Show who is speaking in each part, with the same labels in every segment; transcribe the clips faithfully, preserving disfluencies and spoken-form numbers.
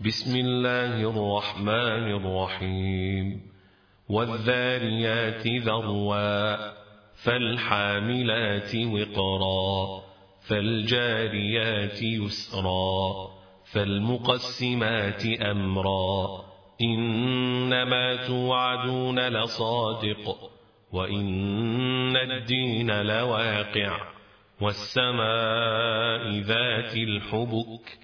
Speaker 1: بسم الله الرحمن الرحيم والذاريات ذروا فالحاملات وقرا فالجاريات يسرا فالمقسمات أمرا إنما توعدون لصادق وإن الدين لواقع والسماء ذات الحبك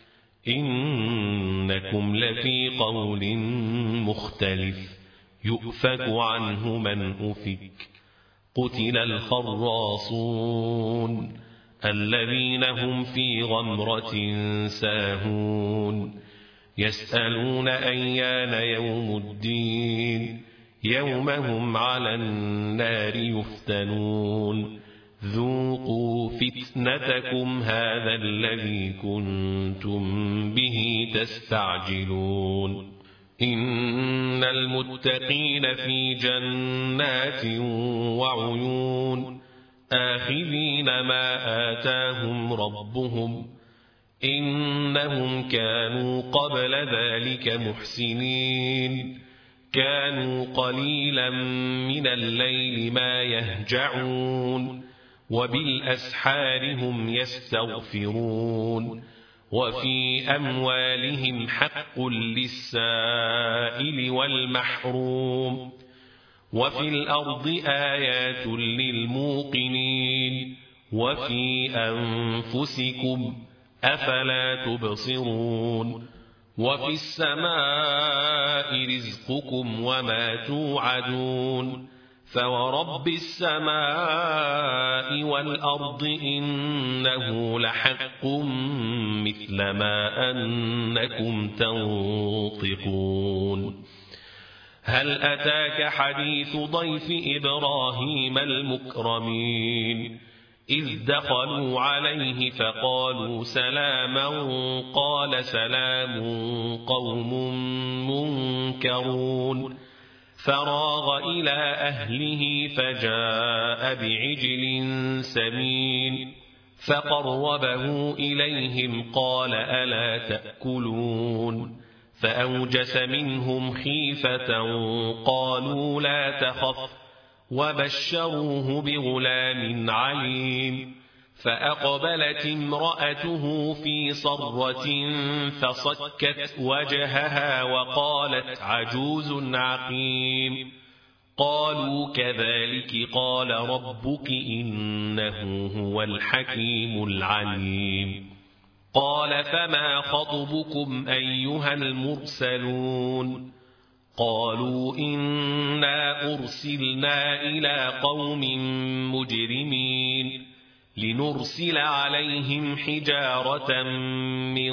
Speaker 1: إنكم لفي قول مختلف يؤفك عنه من أفك قتل الخراصون الذين هم في غمرة ساهون يسألون أيان يوم الدين يوم هم على النار يفتنون ذوقوا فتنتكم هذا الذي كنتم به تستعجلون إن المتقين في جنات وعيون آخذين ما آتاهم ربهم إنهم كانوا قبل ذلك محسنين كانوا قليلا من الليل ما يهجعون وبالأسحار هم يستغفرون وفي أموالهم حق للسائل والمحروم وفي الأرض آيات للموقنين وفي أنفسكم أفلا تبصرون وفي السماء رزقكم وما توعدون فورب السماء والأرض إنه لحق مثل ما أنكم تنطقون هل أتاك حديث ضيف إبراهيم المكرمين إذ دخلوا عليه فقالوا سلاما قال سلام قوم منكرون فراغ إلى أهله فجاء بعجل سمين فقربه إليهم قال ألا تأكلون فأوجس منهم خيفة قالوا لا تخف وبشروه بغلام عليم فأقبلت امرأته في صرة فصكت وجهها وقالت عجوز عقيم قالوا كذلك قال ربك إنه هو الحكيم العليم قال فما خطبكم أيها المرسلون قالوا إنا أرسلنا إلى قوم مجرمين لنرسل عليهم حجارة من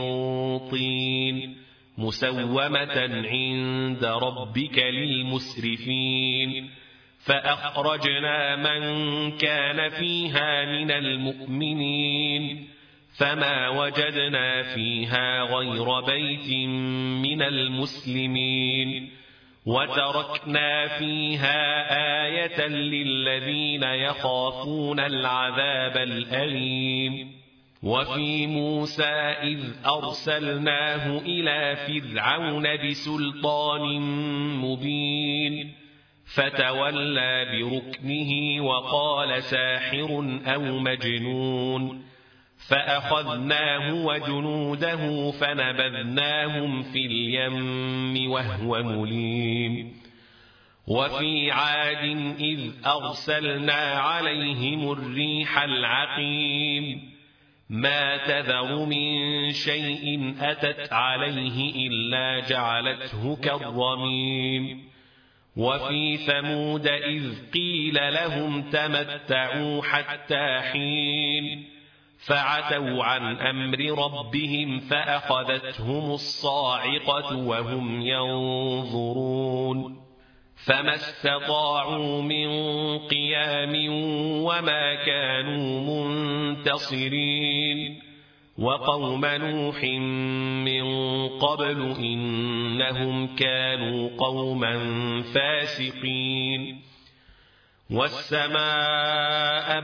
Speaker 1: طين مسومة عند ربك للمسرفين فأخرجنا من كان فيها من المؤمنين فما وجدنا فيها غير بيت من المسلمين وتركنا فيها آية للذين يخافون العذاب الأليم وفي موسى إذ أرسلناه إلى فرعون بسلطان مبين فتولى بركنه وقال ساحر أو مجنون فأخذناه وجنوده فنبذناهم في اليم وهو مليم وفي عاد إذ أرسلنا عليهم الريح العقيم ما تذر من شيء أتت عليه إلا جعلته كالرميم وفي ثمود إذ قيل لهم تمتعوا حتى حين فعتوا عن أمر ربهم فأخذتهم الصاعقة وهم ينظرون فما استطاعوا من قيام وما كانوا منتصرين وقوم نوح من قبل إنهم كانوا قوما فاسقين والسماء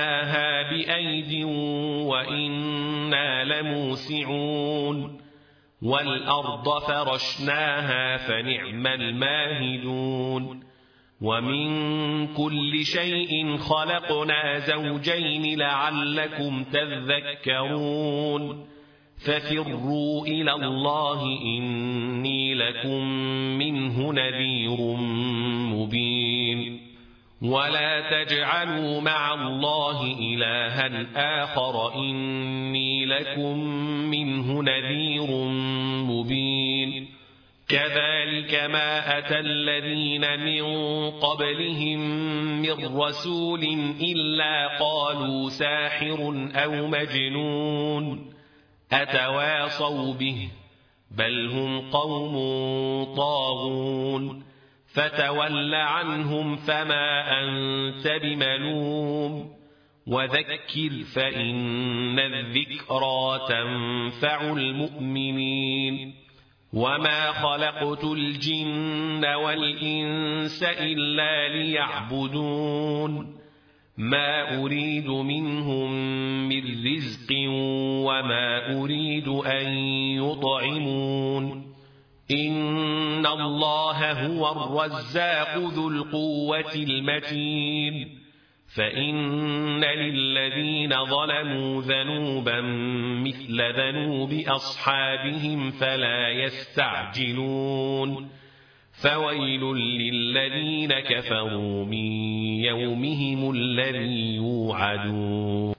Speaker 1: بنيناها بأيد وإنا لموسعون والأرض فرشناها فنعم الماهدون ومن كل شيء خلقنا زوجين لعلكم تذكرون ففروا إلى الله إني لكم منه نذير مبين ولا تجعلوا مع الله إلها آخر إني لكم منه نذير مبين كذلك ما أتى الذين من قبلهم من رسول إلا قالوا ساحر أو مجنون أتواصوا به بل هم قوم طاغون فتول عنهم فما أنت بملوم وذكر فإن الذكرى تنفع المؤمنين وما خلقت الجن والإنس إلا ليعبدون ما أريد منهم من رزق وما أريد أن يطعمون إن الله هو الرزاق ذو القوة المتين فإن للذين ظلموا ذنوبا مثل ذنوب أصحابهم فلا يستعجلون فويل للذين كفروا من يومهم الذي يوعدون